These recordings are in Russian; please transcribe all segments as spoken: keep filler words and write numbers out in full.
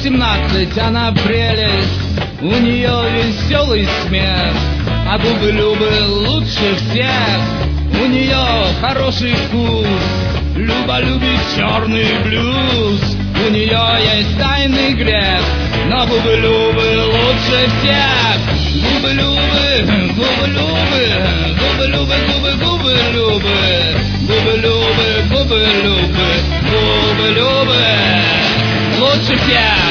восемнадцать, она прелесть, у нее веселый смех, а губы Любы лучше всех, у нее хороший вкус. Люба любит черный блюз, у нее есть тайный грех, но губы Любы лучше всех. Губы Любы, губы Любы, губы Любы, губы, губы Любы, губы Любы, губы Любы, губы Любы лучше всех.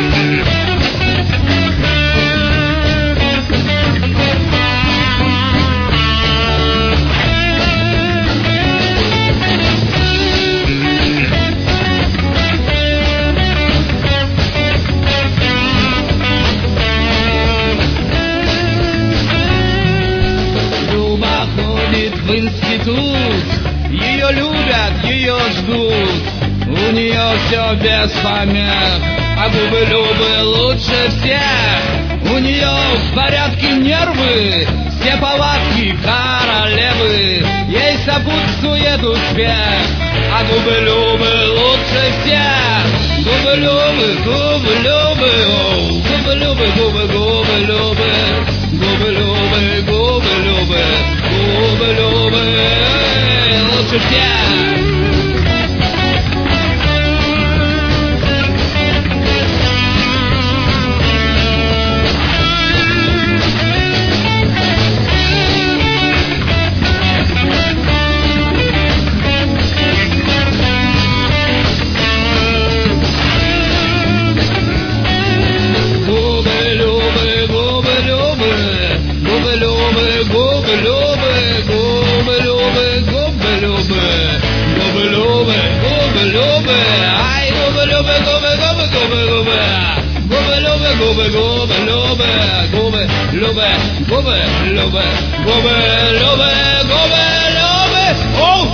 В институт, ее любят, ее ждут, у нее все без помех, а губы Любы лучше всех. У нее в порядке нервы, все повадки королевы, ей сопутствует успех, а губы Любы лучше всех. Губы Любы, губы Любы, оу, губы Любы, губы, губы Любы, губы Любы, губы Любы, губы Любы лучше всех. Губы, губы, любы, губы, любы, губы, любы, губы, любы, губы, любы, оу!